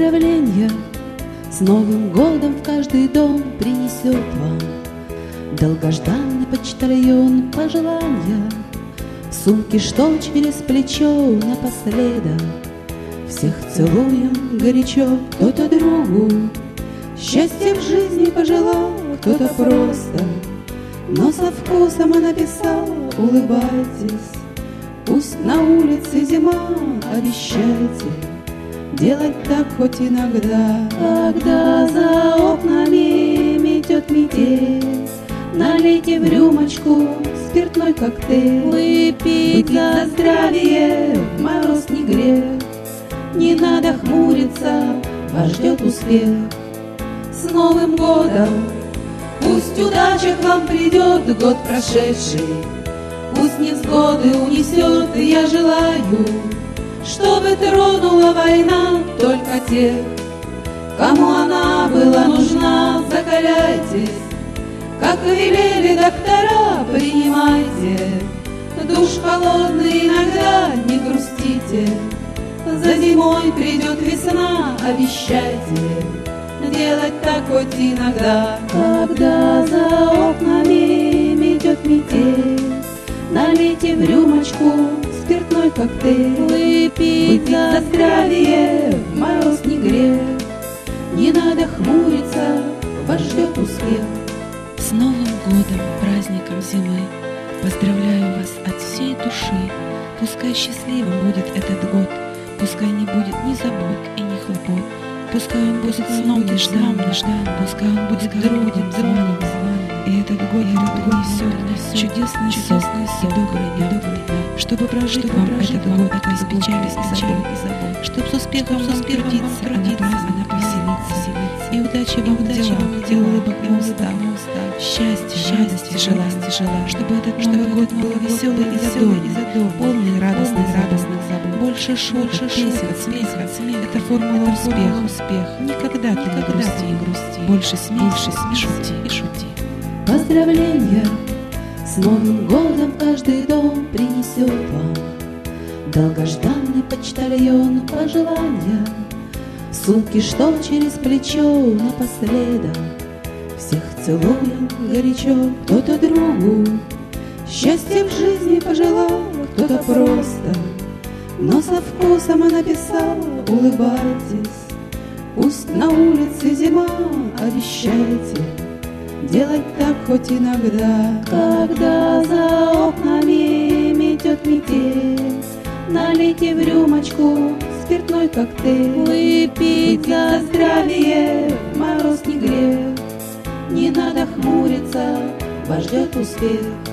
Поздравления с Новым годом в каждый дом принесет вам долгожданный почтальон пожелания. В сумке, что через плечо напоследок. Всех целуем горячо, кто-то другу счастья в жизни пожелал, кто-то просто, но со вкусом написал: улыбайтесь, пусть на улице зима, обещайте делать так хоть иногда. Когда за окнами метет метель, налейте в рюмочку спиртной коктейль. Выпить за здравие, в мороз не грех, не надо хмуриться, вас ждет успех. С Новым годом! Пусть удача к вам придет, год прошедший, пусть невзгоды унесет. Я желаю, чтобы тронула война только тех, кому она была нужна. Закаляйтесь, как велели доктора, принимайте душ холодный иногда, не грустите. За зимой придет весна, обещайте делать так хоть иногда. Когда за окнами метет метель, налейте в рюмочку спиртной коктейль. Выпить за здравие, в мороз не грех, не надо хмуриться, вас ждет успех. С Новым годом, праздником зимы, поздравляю вас от всей души. Пускай счастливым будет этот год, пускай не будет ни забот и ни хлопот. Пускай он будет сном нежданным, пускай он будет другим званием. И этот год несет чудесный сок и добрый, чтобы прожить вам этот год без печали и забот, чтоб с успехом трудиться, праздно повеселиться, и удачи вам в делах, и улыбок не устав, счастья, радости желаю, чтобы этот Новый год был веселый и задорный, полный радостных забот, больше шуток, песен, смеха. Это формула успеха. Никогда ты не грусти, больше смейся и шути. Поздравления с Новым годом в каждый дом принесет вам долгожданный почтальон пожелания. В сумке, что через плечо напоследок. Всех целуем горячо, кто-то другу счастья в жизни пожелал, кто-то просто, но со вкусом написал: улыбайтесь, пусть на улице зима, обещайте делать так хоть иногда. Когда за окнами метет метель, налейте в рюмочку спиртной коктейль. Выпить за здравие, в мороз не грех, не надо хмуриться, вас ждет успех.